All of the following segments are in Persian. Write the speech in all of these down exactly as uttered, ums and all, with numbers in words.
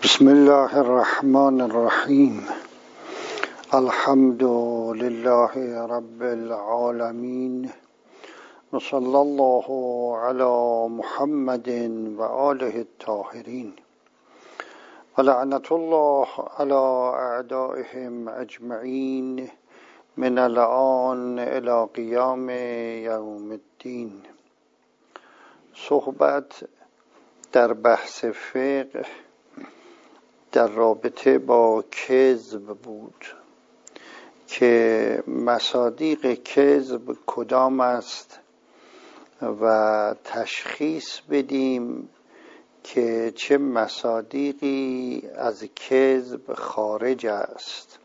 بسم الله الرحمن الرحیم. الحمد لله رب العالمین و صلی الله علی محمد و آله الطاهرین و لعنت الله علی اعدائهم اجمعین من الآن الی قیام یوم الدین. صحبت در بحث فقه در رابطه با کذب بود که مصادیق کذب کدام است و تشخیص بدیم که چه مصادیقی از کذب خارج است.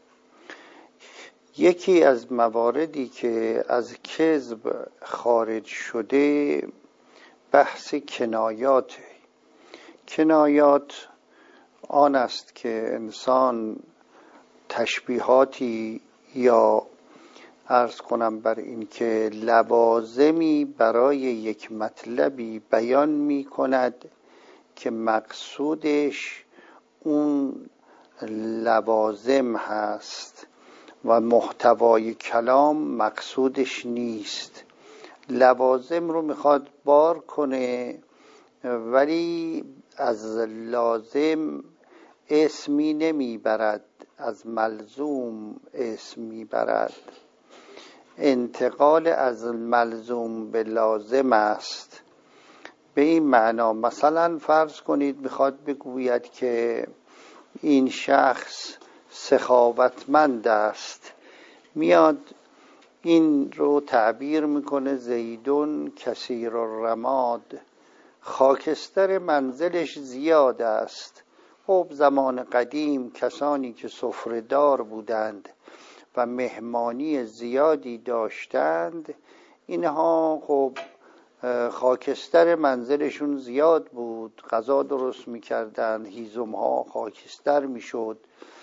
یکی از مواردی که از کذب خارج شده بحث کنایات. کنایات آن است که انسان تشبیهاتی یا عرض کنم بر این که لوازمی برای یک مطلبی بیان می کند که مقصودش اون لوازم هست و محتوای کلام مقصودش نیست. لوازم رو میخواد بار کنه ولی از لازم اسمی نمیبرد، از ملزوم اسم میبرد. انتقال از ملزوم به لازم است. به این معنا مثلا فرض کنید میخواد بگوید که این شخص سخاوتمند است، میاد این رو تعبیر میکنه زیدون کثیر الرماد، خاکستر منزلش زیاد است. خب زمان قدیم کسانی که سفره‌دار بودند و مهمانی زیادی داشتند، اینها خب خاکستر منزلشون زیاد بود، غذا درست میکردند، هیزم ها خاکستر میشد.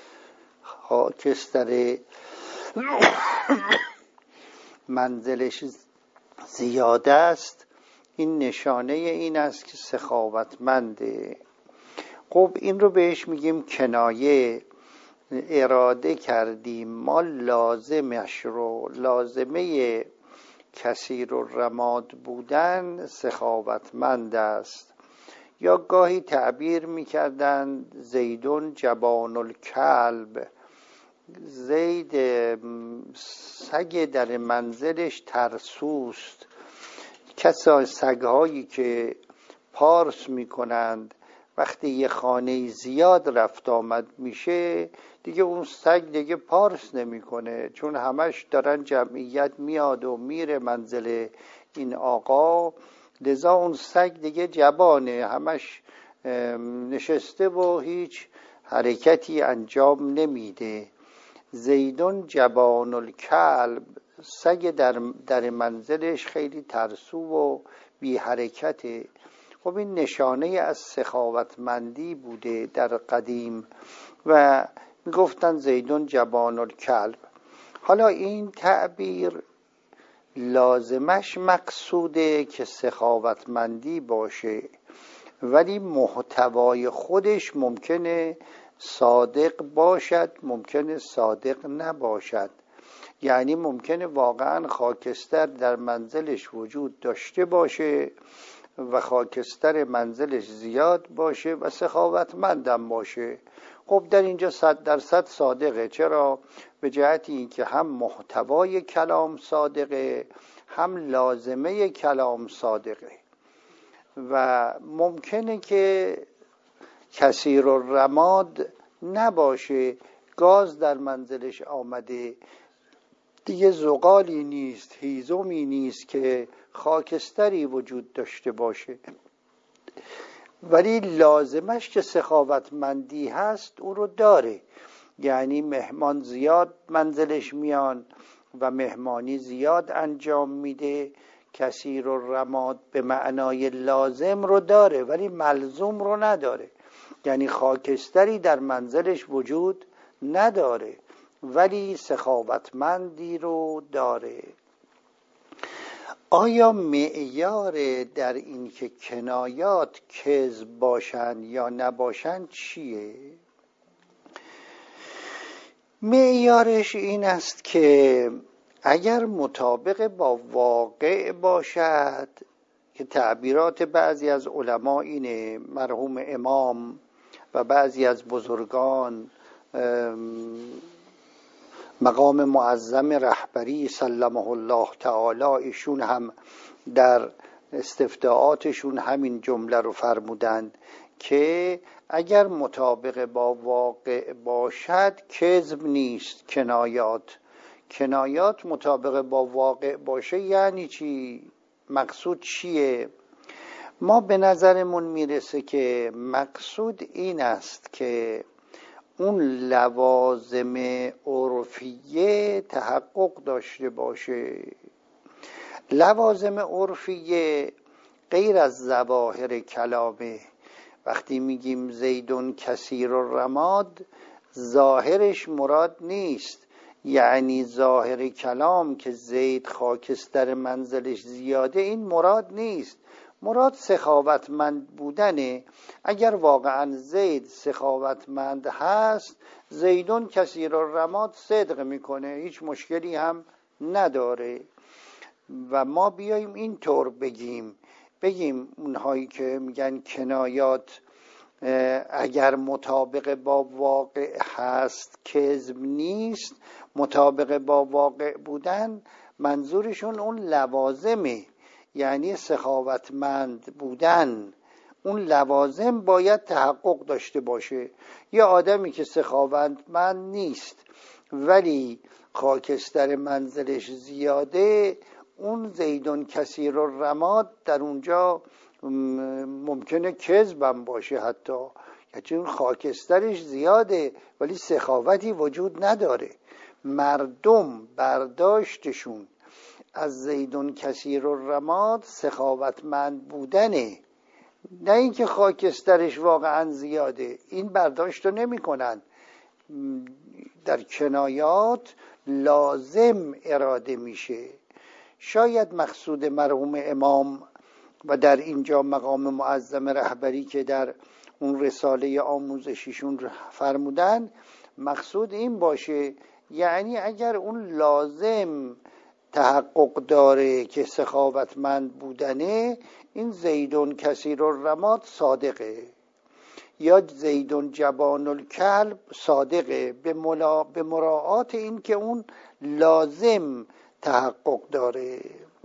خاکستر منزلش زیاد است، این نشانه این است که سخاوتمنده. خب این رو بهش میگیم کنایه. اراده کردیم ما لازمش رو، لازمه کثیر الرماد بودن سخاوتمند است. یا گاهی تعبیر میکردند زیدون جبان الکلب، زید سگ در منزلش ترسوست. کسا سگ‌هایی که پارس میکنند وقتی یه خانه زیاد رفت آمد میشه دیگه اون سگ دیگه پارس نمیکنه، چون همش دارن جمعیت میاد و میره منزل این آقا، لذا اون سگ دیگه جبانه، همش نشسته و هیچ حرکتی انجام نمیده. زیدون جبان الکلب، سگ در, در منزلش خیلی ترسو و بی حرکته. خب این نشانه از سخاوتمندی بوده در قدیم و میگفتن زیدون جبان الکلب. حالا این تعبیر لازمش مقصوده که سخاوتمندی باشه، ولی محتوای خودش ممکنه صادق باشد، ممکنه صادق نباشد. یعنی ممکنه واقعا خاکستر در منزلش وجود داشته باشه و خاکستر منزلش زیاد باشه و سخاوتمندم باشه. خب در اینجا صد درصد صادقه. چرا؟ به جهت این که هم محتوای کلام صادقه، هم لازمه کلام صادقه. و ممکنه که کثیر الرماد نباشه، گاز در منزلش آمده، دیگه زغالی نیست، هیزمی نیست که خاکستری وجود داشته باشه، ولی لازمش که سخاوتمندی هست او رو داره. یعنی مهمان زیاد منزلش میان و مهمانی زیاد انجام میده. کثیر الرماد به معنای لازم رو داره ولی ملزوم رو نداره. یعنی خاکستری در منزلش وجود نداره ولی سخاوتمندی رو داره. آیا معیار در این که کنایات کذب باشند یا نباشند چیه؟ معیارش این است که اگر مطابق با واقع باشد، که تعبیرات بعضی از علما اینه، مرحوم امام و بعضی از بزرگان مقام معظم رهبری سلمه الله تعالی، ایشون هم در استفتاءاتشون همین جمله رو فرمودند که اگر مطابق با واقع باشد کذب نیست. کنایات کنایات مطابق با واقع باشه یعنی چی؟ مقصود چیه؟ ما به نظرمون میرسه که مقصود این است که اون لوازم عرفیه تحقق داشته باشه. لوازم عرفیه غیر از ظواهر کلامه. وقتی میگیم زیدون کثیر الرماد، ظاهرش مراد نیست، یعنی ظاهر کلام که زید خاکستر منزلش زیاده، این مراد نیست. مراد سخاوتمند بودنه. اگر واقعا زید سخاوتمند هست، زیدون کثیر الرماد صدق میکنه، هیچ مشکلی هم نداره. و ما بیاییم این طور بگیم بگیم اونهایی که میگن کنایات اگر مطابق با واقع هست کذب نیست، مطابق با واقع بودن منظورشون اون لوازمه، یعنی سخاوتمند بودن. اون لوازم باید تحقق داشته باشه. یه آدمی که سخاوتمند نیست ولی خاکستر منزلش زیاده، اون زیدون کثیر الرماد در اونجا ممکنه کذبم باشه، حتی یعنی اون خاکسترش زیاده ولی سخاوتی وجود نداره. مردم برداشتشون از زیدون کثیر الرماد سخاوتمند بودنه، نه اینکه خاکسترش واقعا زیاده. این برداشت رو نمی کنن. در کنایات لازم اراده میشه. شاید مقصود مرحوم امام و در اینجا مقام معظم رهبری که در اون رساله آموزشیشون فرمودن، مقصود این باشه، یعنی اگر اون لازم تحقق داره که سخاوتمند بودنه، این زیدون کثیر الرماد صادقه، یا زیدون جبان الکلب صادقه، به, ملا... به مراعات این که اون لازم تحقق داره.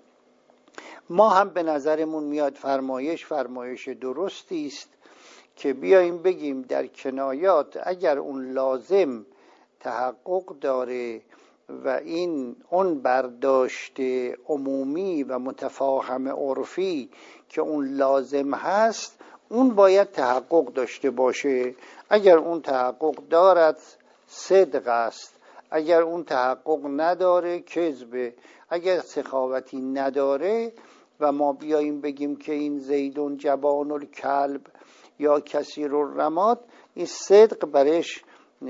ما هم به نظرمون میاد فرمایش فرمایش درستی است که بیاییم بگیم در کنایات اگر اون لازم تحقق داره و این اون برداشت عمومی و متفاهم عرفی که اون لازم هست، اون باید تحقق داشته باشه. اگر اون تحقق دارد صدق است، اگر اون تحقق نداره کذبه. اگر سخاوتی نداره و ما بیاییم بگیم که این زیدون جبان الکلب یا کثیر الرماد، این صدق برش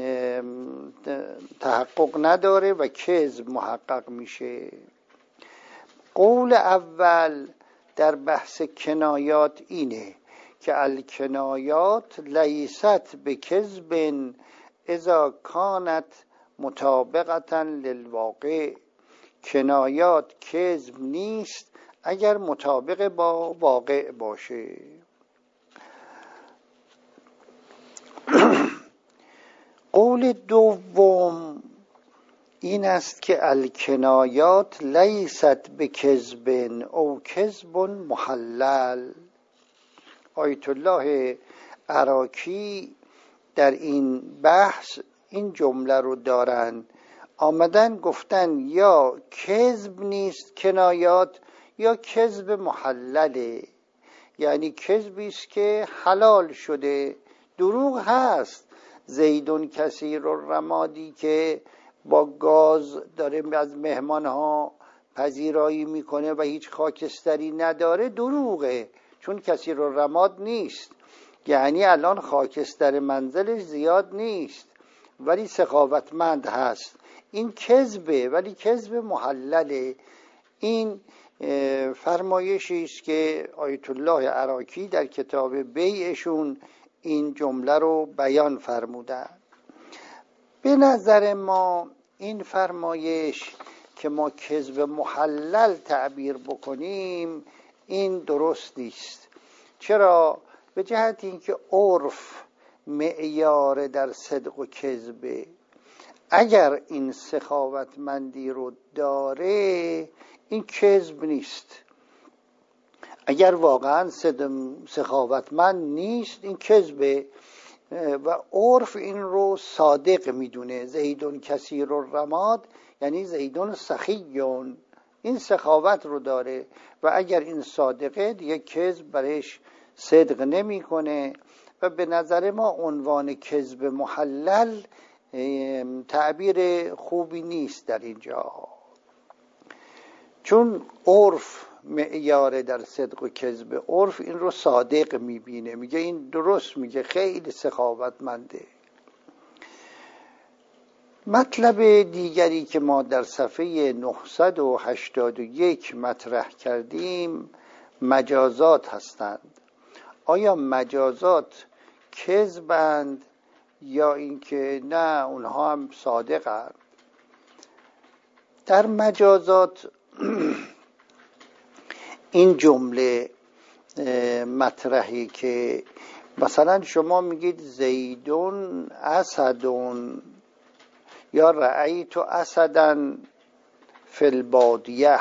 تحقق نداره و کذب محقق میشه. قول اول در بحث کنایات اینه که الکنایات لیست بکذب اذا کانت مطابقتا للواقع. کنایات کذب نیست اگر مطابق با واقع باشه. قول دوم این است که الکنایات لیست بکذب او کذب محلل. آیت الله عراقی در این بحث این جمله رو دارن، آمدن گفتن یا کذب نیست کنایات یا کذب محلله، یعنی کذبی است که حلال شده. دروغ هست. زیدون کثیر الرمادی که با گاز داره از مهمانها پذیرایی میکنه و هیچ خاکستری نداره، دروغه، چون کثیر الرماد نیست، یعنی الان خاکستر منزلش زیاد نیست ولی سخاوتمند هست. این کذبه ولی کذب محلله. این فرمایشی است که آیت الله عراقی در کتاب بیعشون این جمله رو بیان فرمودن. به نظر ما این فرمایش که ما کذب محلل تعبیر بکنیم این درست نیست. چرا؟ به جهت اینکه عرف معیار در صدق و کذب. اگر این سخاوتمندی رو داره این کذب نیست. اگر واقعا سخاوتمند نیست این کذبه و عرف این رو صادق میدونه. زیدون کثیر الرماد یعنی زیدون سخیون، این سخاوت رو داره و اگر این صادقه دیگه کذب برش صدق نمیکنه و به نظر ما عنوان کذب محلل تعبیر خوبی نیست در اینجا، چون عرف معیار در صدق و کذب. عرف این رو صادق میبینه، میگه این درست میگه، خیلی سخاوتمنده. مطلب دیگری که ما در صفحه نهصد و هشتاد و یک مطرح کردیم مجازات هستند. آیا مجازات کذبند یا اینکه نه اونها هم صادقند؟ در مجازات این جمله مطرحی که مثلا شما میگید زیدون اسدون یا رأیت اسدن فی البادیه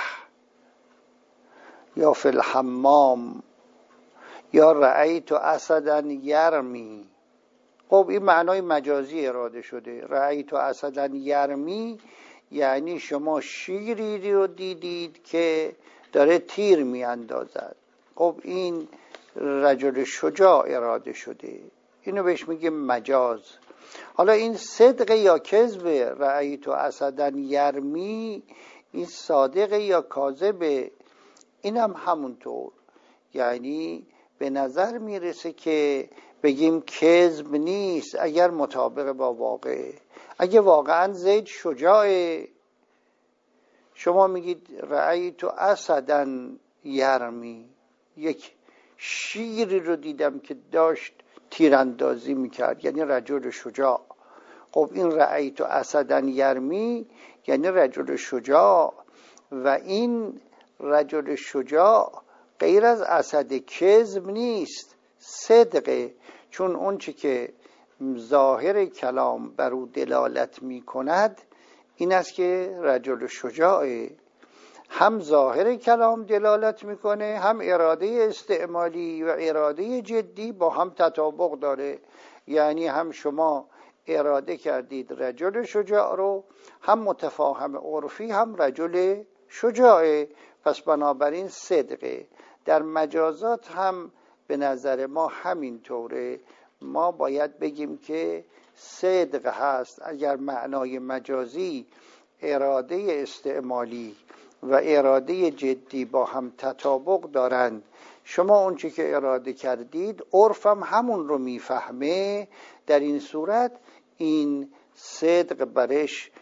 یا فی الحمام یا رأیت اسدن یرمی. خب این معنای مجازی اراده شده. رأیت اسدن یرمی یعنی شما شیری رو دیدید که داره تیر می اندازد. خب این رجل شجاع اراده شده، اینو بهش میگه مجاز. حالا این صدق یا کذب؟ رأیت اسدن یرمی این صادق یا کاذب؟ اینم همونطور. یعنی به نظر میرسه که بگیم کذب نیست اگر مطابق با واقعه. اگه واقعا زید شجاعه، شما میگید رأیت اسدن یرمی، یک شیری رو دیدم که داشت تیراندازی میکرد، یعنی رجل شجاع. خب این رأیت اسدن یرمی یعنی رجل شجاع و این رجل شجاع غیر از اسد کذب نیست، صدقه. چون اون چی که ظاهر کلام بر او دلالت می کند این است که رجل شجاعه. هم ظاهر کلام دلالت میکنه، هم اراده استعمالی و اراده جدی با هم تطابق داره. یعنی هم شما اراده کردید رجل شجاع رو، هم متفاهم عرفی هم رجل شجاعه، پس بنابراین صدقه. در مجازات هم به نظر ما همین طوره. ما باید بگیم که صدق هست اگر معنای مجازی اراده استعمالی و اراده جدی با هم تطابق دارند. شما اون چی که اراده کردید عرفم همون رو میفهمه، در این صورت این صدق برش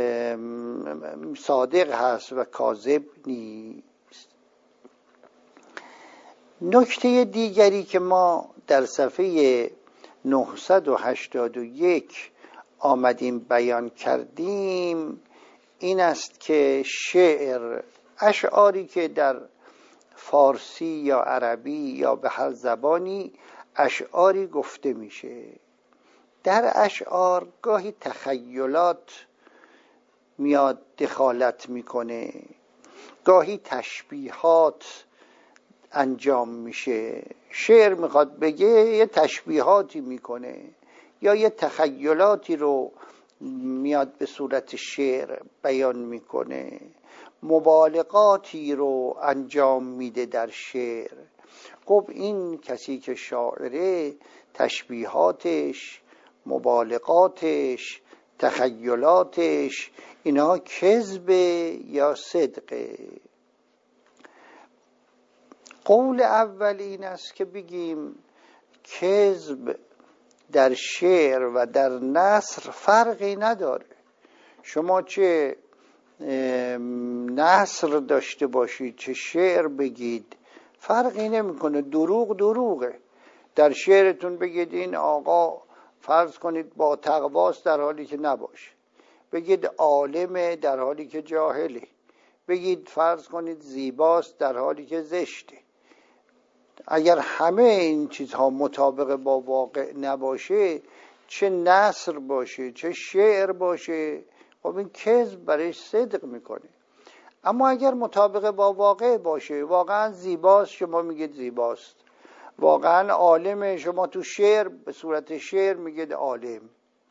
صادق هست و کاذب نیست. نکته دیگری که ما در صفحه نهصد و هشتاد و یک آمدیم بیان کردیم این است که شعر، اشعاری که در فارسی یا عربی یا به هر زبانی اشعاری گفته میشه، در اشعار گاهی تخیلات میاد دخالت میکنه، گاهی تشبیهات انجام میشه. شعر میخواد بگه یه تشبیهاتی میکنه یا یه تخیلاتی رو میاد به صورت شعر بیان میکنه، مبالغاتی رو انجام میده در شعر. خب این کسی که شاعره تشبیهاتش، مبالغاتش، تخیلاتش اینا کذب یا صدقه؟ قول اول این است که بگیم کذب در شعر و در نثر فرقی نداره. شما چه نثر داشته باشید چه شعر بگید فرقی نمیکنه. دروغ دروغه. در شعرتون بگید این آقا فرض کنید با تقواست در حالی که نباشه، بگید عالمه در حالی که جاهله، بگید فرض کنید زیباست در حالی که زشته. اگر همه این چیزها مطابق با واقع نباشه، چه نثر باشه چه شعر باشه، خب این کذب برایش صدق میکنه. اما اگر مطابق با واقع باشه، واقعا زیباست شما میگید زیباست، واقعا عالمه شما تو شعر به صورت شعر میگید عالم،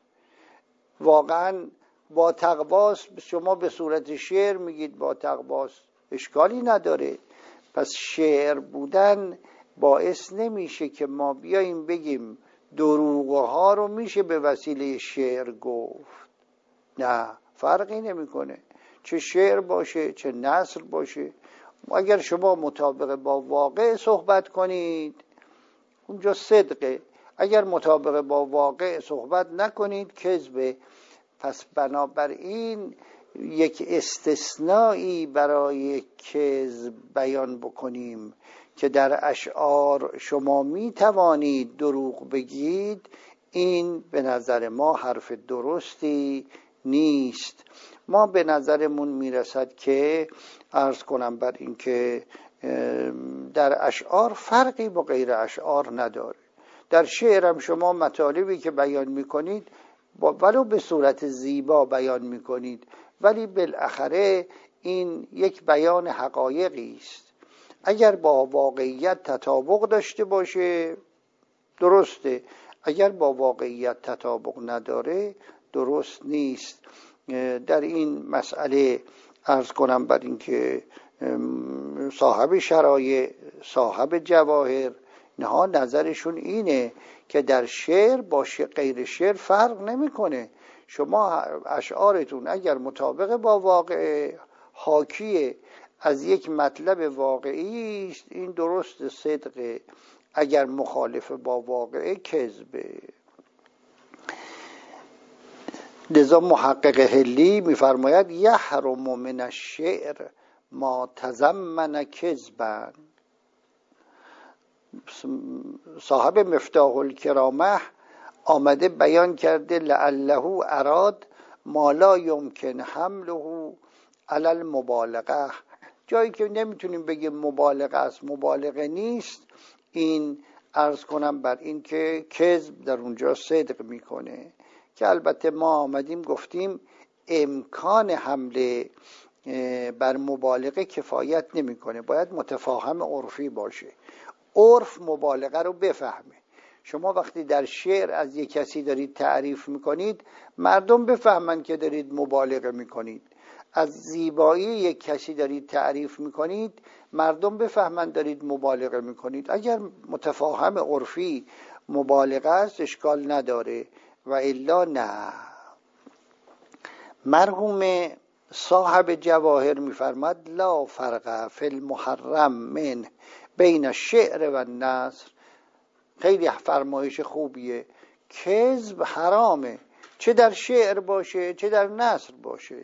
واقعا با تقواست شما به صورت شعر میگید با تقواست، اشکالی نداره. پس شعر بودن باعث نمیشه که ما بیاییم بگیم دروغها رو میشه به وسیله شعر گفت. نه، فرقی نمیکنه چه شعر باشه چه نثر باشه. اگر شما مطابق با واقع صحبت کنید اونجا صدقه، اگر مطابق با واقع صحبت نکنید کذبه. پس بنابراین یک استثنایی برای کذب بیان بکنیم که در اشعار شما می توانید دروغ بگید، این به نظر ما حرف درستی نیست. ما به نظرمون میرسد که عرض کنم بر این که در اشعار فرقی با غیر اشعار نداره. در شعرم شما مطالبی که بیان میکنید ولو به صورت زیبا بیان میکنید، ولی بالاخره این یک بیان حقایقی است. اگر با واقعیت تطابق داشته باشه درسته، اگر با واقعیت تطابق نداره درست نیست. در این مسئله عرض کنم بر این که صاحب شرایع، صاحب جواهر، اینها نظرشون اینه که در شعر با غیر شعر فرق نمیکنه. شما اشعارتون اگر مطابق با واقع حاکی از یک مطلب واقعی است این درست صدقه، اگر مخالف با واقع کذبه. لذا محقق حلی میفرماید یحرم من الشعر ما تضمن کذبا. صاحب مفتاح الکرامه آمده بیان کرده لعله اراد ما لا یمکن حمله علی المبالغه، جایی که نمیتونیم بگیم مبالغه است مبالغه نیست، این عرض کنم بر این که کذب در اونجا صدق میکنه. که البته ما آمدیم گفتیم امکان حمله بر مبالغه کفایت نمیکنه، باید متفاهم عرفی باشه، عرف مبالغه رو بفهمه. شما وقتی در شعر از یک کسی دارید تعریف میکنید مردم بفهمن که دارید مبالغه میکنید، از زیبایی یک کسی دارید تعریف میکنید مردم بفهمن دارید مبالغه میکنید. اگر متفاهم عرفی مبالغه است اشکال نداره و الا نه. مرحوم صاحب جواهر میفرماد لا فرق فی المحرم من بین الشعر و النثر. خیلی فرمایش خوبیه. کذب حرامه چه در شعر باشه چه در نثر باشه.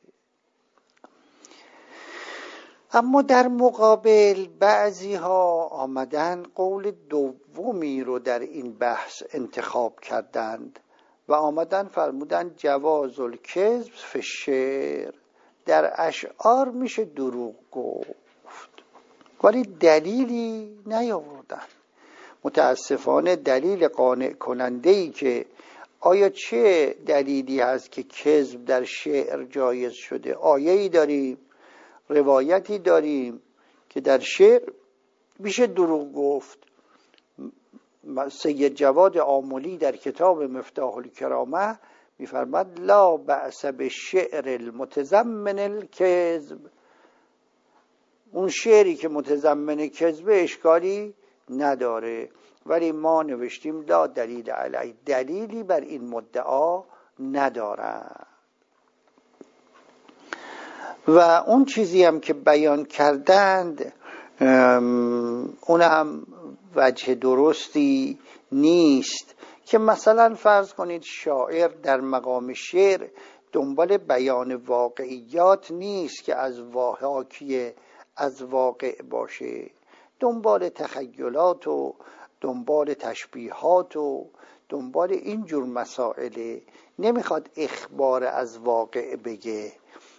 اما در مقابل بعضی ها آمدن قول دومی رو در این بحث انتخاب کردند و آمدن فرمودن جواز الکذب فی الشعر، در اشعار میشه دروغ گفت، ولی دلیلی نیاوردن. متاسفانه دلیل قانع کننده‌ای که آیا چه دلیلی هست که کذب در شعر جایز شده؟ آیه‌ای داریم، روایتی داریم که در شعر میشه دروغ گفت. سید جواد آملی در کتاب مفتاح الکرامه میفرماد لا بأس بالشعر المتضمن الکذب، اون شعری که متضمن کذب اشکالی نداره، ولی ما نوشتیم لا دلیل علی، دلیلی بر این مدعا ندارن. و اون چیزی هم که بیان کردند اون هم وجه درستی نیست که مثلا فرض کنید شاعر در مقام شعر دنبال بیان واقعیات نیست که از واقعی از واقع باشه، دنبال تخیلات و دنبال تشبیهات و دنبال اینجور مسائله. نمیخواد اخبار از واقع بگه.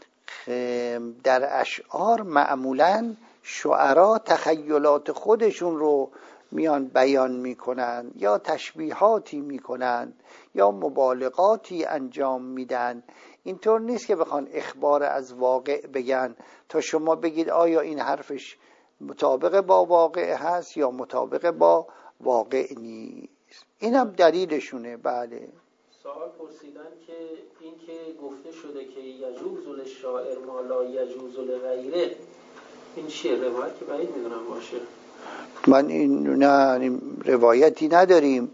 در اشعار معمولاً شعرا تخیلات خودشون رو میان بیان میکنن یا تشبیهاتی میکنن یا مبالغاتی انجام میدن. اینطور نیست که بخوان اخبار از واقع بگن تا شما بگید آیا این حرفش مطابق با واقع هست یا مطابق با واقع نیست. این هم دلیلشونه. بله. سوال پرسیدن که این که گفته شده که یجوز للشاعر ما لا یجوز لغیره، این چیه؟ روایت که بعید میدونم باشه. من این نه روایتی نداریم.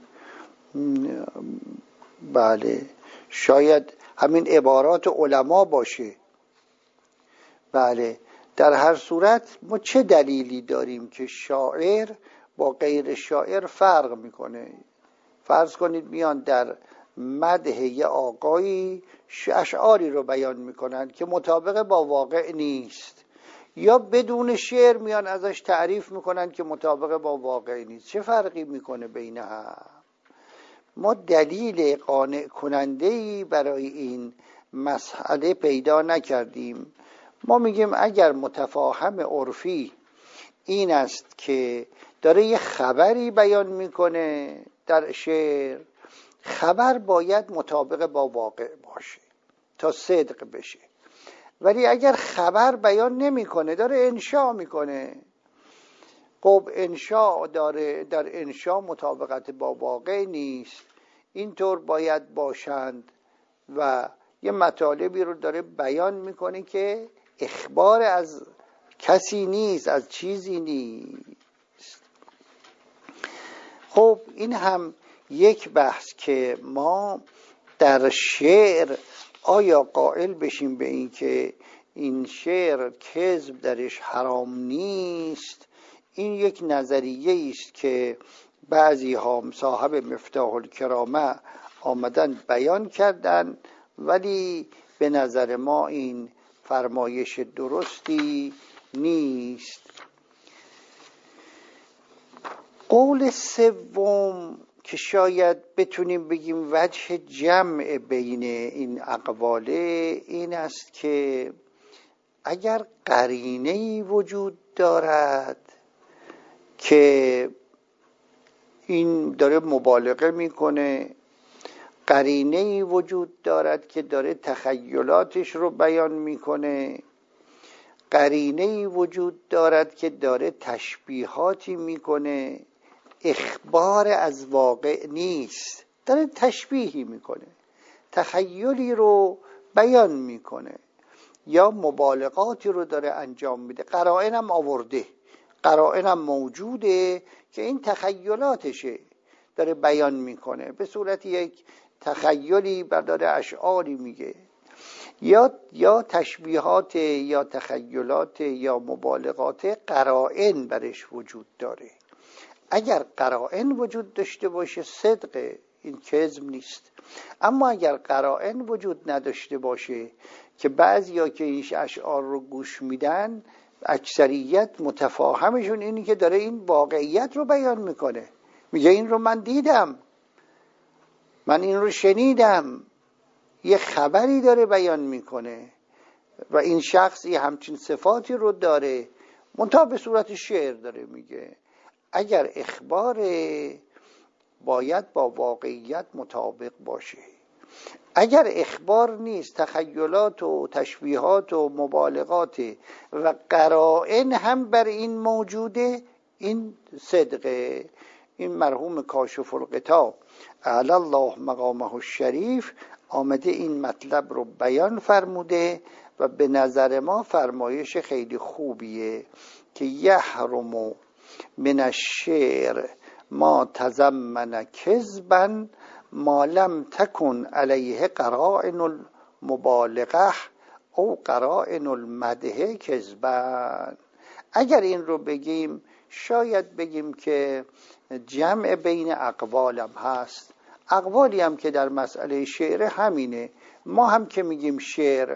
بله شاید همین عبارات علما باشه. بله در هر صورت ما چه دلیلی داریم که شاعر با غیر شاعر فرق میکنه؟ فرض کنید میان در مدح یه آقایی اشعاری رو بیان میکنن که مطابق با واقع نیست، یا بدون شعر میان ازش تعریف میکنن که مطابق با واقع نیست. چه فرقی میکنه بین هم؟ ما دلیل قانع کننده‌ای برای این مسئله پیدا نکردیم. ما میگیم اگر متفاهم عرفی این است که داره یه خبری بیان میکنه در شعر، خبر باید مطابق با واقع باشه تا صدق بشه. ولی اگر خبر بیان نمیکنه، داره انشا میکنه، خب انشا داره، در انشا مطابقت با واقع نیست. اینطور باید باشند و یه مطالبی رو داره بیان میکنه که اخبار از کسی نیست، از چیزی نیست. خب این هم یک بحث که ما در شعر آیا قائل بشیم به این که این شعر کذب درش حرام نیست. این یک نظریه است که بعضی ها صاحب مفتاح الکرامه آمدن بیان کردن، ولی به نظر ما این فرمایش درستی نیست. قول سوم که شاید بتونیم بگیم وجه جمع بین این اقواله این است که اگر قرینه‌ای وجود دارد که این داره مبالغه میکنه، قرینه‌ای وجود دارد که داره تخیلاتش رو بیان میکنه، قرینه‌ای وجود دارد که داره تشبیهاتی میکنه، اخبار از واقع نیست، داره تشبیهی میکنه، تخیلی رو بیان میکنه یا مبالغاتی رو داره انجام میده، قرائن هم آورده، قرائن هم موجوده که این تخیلاتشه داره بیان میکنه، به صورت یک تخیلی برداره اشعاری میگه، یا یا تشبیهات یا تخیلات یا مبالغات قرائن برش وجود داره. اگر قرائن وجود داشته باشه صدق، این کذب نیست. اما اگر قرائن وجود نداشته باشه که بعضیا که این اشعار رو گوش میدن اکثریت متفاهمشون اینی که داره این واقعیت رو بیان میکنه، میگه این رو من دیدم، من این رو شنیدم، یه خبری داره بیان میکنه و این شخص یه همچین صفاتی رو داره، منتها به صورت شعر داره میگه. اگر اخبار باید با واقعیت مطابق باشه، اگر اخبار نیست، تخیلات و تشبیهات و مبالغات و قرائن هم بر این موجوده، این صدقه. این مرحوم کاشف الغطا اعلی الله مقامه الشریف آمده این مطلب رو بیان فرموده و به نظر ما فرمایش خیلی خوبیه که یحرم من الشعر ما تضمن کذبا ما لم تکن علیه قرائن المبالغه او قرائن المدح کذبا. اگر این رو بگیم شاید بگیم که جمع بین اقوالم هست، اقوالی هم که در مسئله شعر همینه، ما هم که میگیم شعر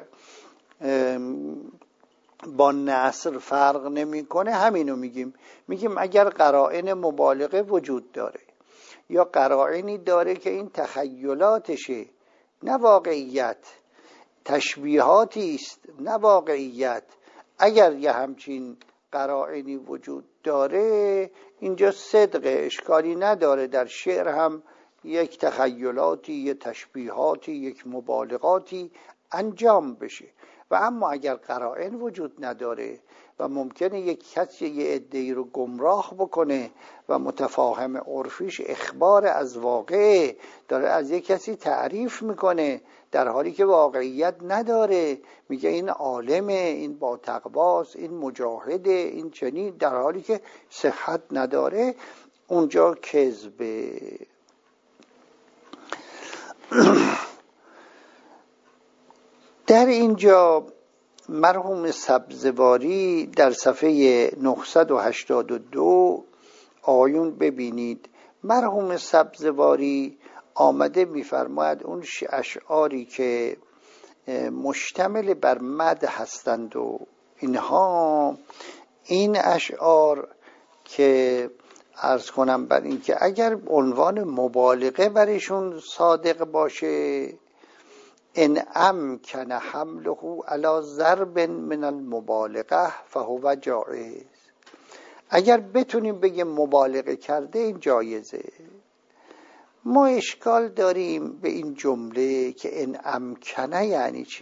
با نثر فرق نمیکنه، همینو میگیم. میگیم اگر قرائن مبالغه وجود داره یا قرائنی داره که این تخیلاتشه نه واقعیت، تشبیهاتی است نه واقعیت، اگر یه همچین قرائنی وجود داره اینجا صدق، اشکالی نداره در شعر هم یک تخیلاتی، یک تشبیهاتی، یک مبالغاتی انجام بشه. و اما اگر قرائن وجود نداره و ممکنه یک کسی یه عده‌ای رو گمراه بکنه و متفاهم عرفیش اخبار از واقع داره از یک کسی تعریف میکنه در حالی که واقعیت نداره، میگه این عالمه، این با تقواست، این مجاهده، این چنین، در حالی که صحت نداره، اونجا کذبه. در اینجا مرحوم سبزواری در صفحه نهصد و هشتاد و دو آیون ببینید، مرحوم سبزواری آمده میفرماید اون اشعاری که مشتمل بر مدح هستند و اینها، این اشعار که عرض کنم بر این که اگر عنوان مبالغه برشون صادق باشه، ان امکن حمله علی ضرب من المبالغه فهو جایز، اگر بتونیم بگیم مبالغه کرده این جایزه. ما اشکال داریم به این جمله که ان امکنه یعنی چی؟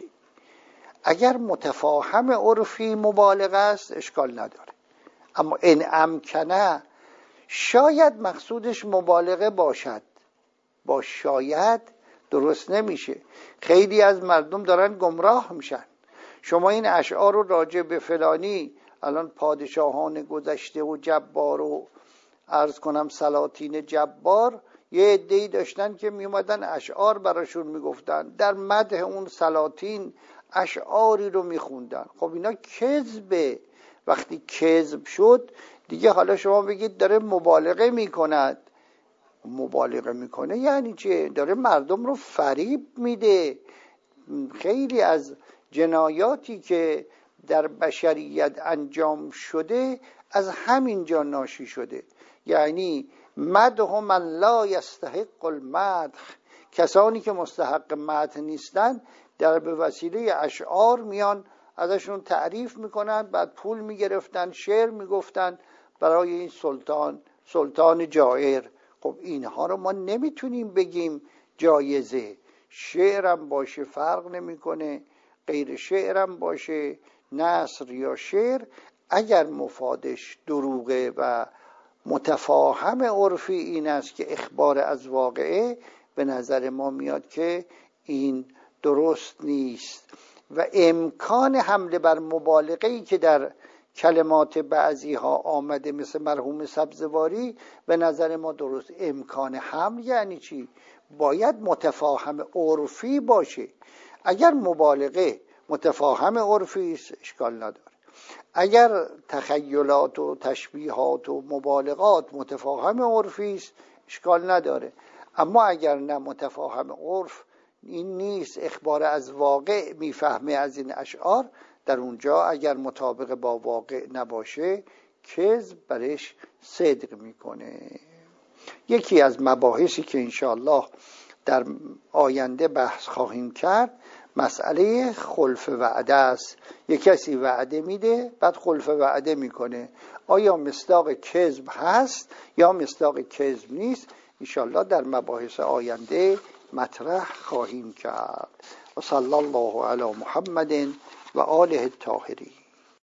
اگر متفاهم عرفی مبالغه است اشکال نداره، اما ان امکنه شاید مقصودش مبالغه باشد، با شاید درست نمیشه. خیلی از مردم دارن گمراه میشن. شما این اشعار رو راجع به فلانی، الان پادشاهان گذشته و جبار و عرض کنم سلاطین جبار، یه عده‌ای داشتن که میومدن اشعار براشون میگفتن، در مدح اون سلاطین اشعاری رو میخوندن. خب اینا کذبه. وقتی کذب شد دیگه حالا شما بگید داره مبالغه میکند. مبالغه میکنه یعنی چه؟ داره مردم رو فریب میده. خیلی از جنایاتی که در بشریت انجام شده از همین جا ناشی شده. یعنی مدح من لا یستحق المدح، کسانی که مستحق مدح نیستن در به وسیله اشعار میان ازشون تعریف میکنن، بعد پول میگرفتن، شعر میگفتن برای این سلطان سلطان جائر. خب اینها رو ما نمیتونیم بگیم جایزه. شعرم باشه فرق نمیکنه، غیر شعرم باشه، نثر یا شعر، اگر مفادش دروغه و متفاهم عرفی این است که اخبار از واقعه، به نظر ما میاد که این درست نیست. و امکان حمله بر مبالغه‌ای که در کلمات بعضی ها آمده مثل مرحوم سبزواری، به نظر ما درست. امکان حمل یعنی چی؟ باید متفاهم عرفی باشه. اگر مبالغه متفاهم عرفی است اشکال نداره، اگر تخیلات و تشبیهات و مبالغات متفاهم عرفی است اشکال نداره. اما اگر نه متفاهم عرف این نیست، اخبار از واقع میفهمه از این اشعار، در اونجا اگر مطابق با واقع نباشه کذب برش صدق میکنه. یکی از مباحثی که انشاءالله در آینده بحث خواهیم کرد مسئله خلف وعده است. یک کسی وعده میده بعد خلف وعده میکنه، آیا مصداق کذب هست یا مصداق کذب نیست؟ انشاءالله در مباحث آینده مطرح خواهیم کرد. و صلی الله علی محمد و آله الطاهرین.